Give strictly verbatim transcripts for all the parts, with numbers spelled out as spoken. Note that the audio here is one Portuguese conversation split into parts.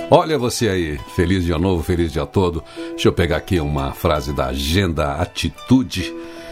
Olha você aí, feliz dia novo, feliz dia todo. Deixa eu pegar aqui uma frase da agenda Atitude.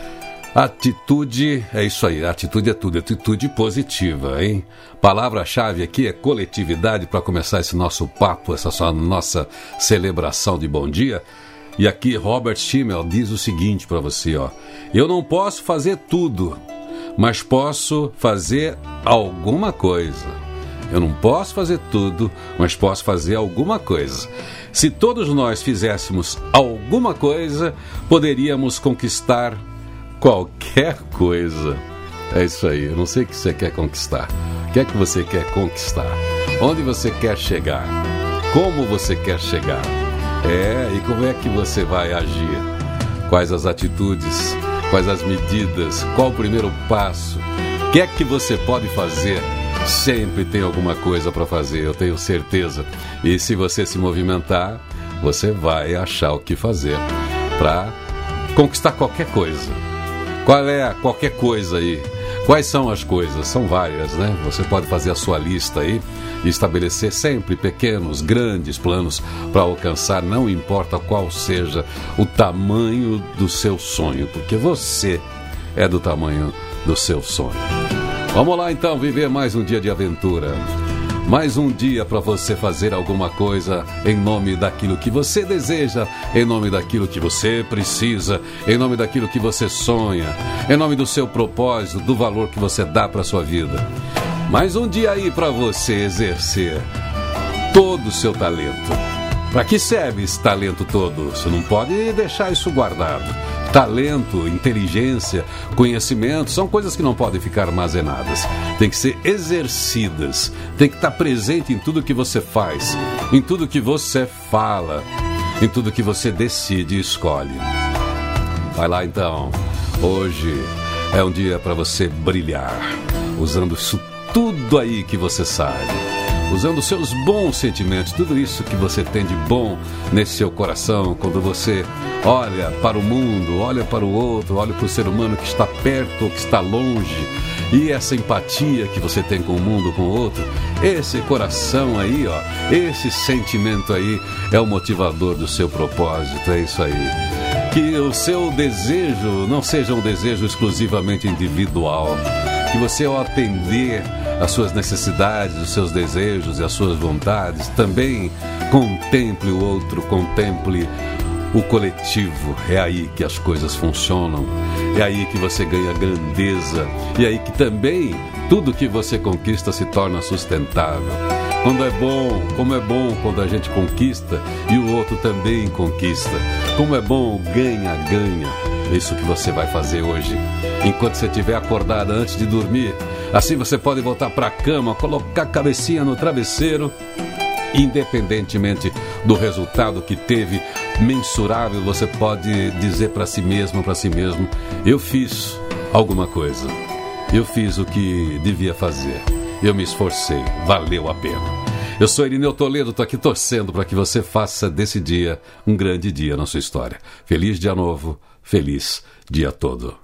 Atitude, é isso aí, atitude é tudo, atitude positiva, hein? Palavra-chave aqui é coletividade para começar esse nosso papo, essa sua nossa celebração de bom dia. E aqui Robert Schimmel diz o seguinte para você, ó. Eu não posso fazer tudo, mas posso fazer alguma coisa. Eu não posso fazer tudo, mas posso fazer alguma coisa. Se todos nós fizéssemos alguma coisa, poderíamos conquistar qualquer coisa. É isso aí, eu não sei o que você quer conquistar. O que é que você quer conquistar? Onde você quer chegar? Como você quer chegar? É, e como é que você vai agir? Quais as atitudes? Quais as medidas? Qual o primeiro passo? O que é que você pode fazer? Sempre tem alguma coisa para fazer, eu tenho certeza. E se você se movimentar, você vai achar o que fazer para conquistar qualquer coisa. Qual é a qualquer coisa aí? Quais são as coisas? São várias, né? Você pode fazer a sua lista aí e estabelecer sempre pequenos, grandes planos para alcançar, não importa qual seja o tamanho do seu sonho, porque você é do tamanho do seu sonho. Vamos lá então viver mais um dia de aventura. Mais um dia para você fazer alguma coisa em nome daquilo que você deseja, em nome daquilo que você precisa, em nome daquilo que você sonha, em nome do seu propósito, do valor que você dá para a sua vida. Mais um dia aí para você exercer todo o seu talento. Para que serve esse talento todo? Você não pode deixar isso guardado. Talento, inteligência, conhecimento são coisas que não podem ficar armazenadas. Tem que ser exercidas. Tem que estar presente em tudo que você faz, em tudo que você fala, em tudo que você decide e escolhe. Vai lá então. Hoje é um dia para você brilhar, usando isso tudo aí que você sabe. Usando seus bons sentimentos, tudo isso que você tem de bom nesse seu coração, quando você olha para o mundo, olha para o outro, olha para o ser humano que está perto ou que está longe, e essa empatia que você tem com o mundo, com o outro, esse coração aí, ó, esse sentimento aí é o motivador do seu propósito, é isso aí. Que o seu desejo não seja um desejo exclusivamente individual, que você, ao atender as suas necessidades, os seus desejos e as suas vontades, também contemple o outro, contemple o coletivo. É aí que as coisas funcionam, é aí que você ganha grandeza, e é aí que também tudo que você conquista se torna sustentável. Quando é bom, como é bom quando a gente conquista e o outro também conquista. Como é bom, ganha, ganha. É isso que você vai fazer hoje, enquanto você estiver acordado antes de dormir. Assim você pode voltar para a cama, colocar a cabecinha no travesseiro, independentemente do resultado que teve, mensurável, você pode dizer para si mesmo, para si mesmo, eu fiz alguma coisa, eu fiz o que devia fazer, eu me esforcei, valeu a pena. Eu sou Irineu Toledo, estou aqui torcendo para que você faça desse dia um grande dia na sua história. Feliz dia novo, feliz dia todo.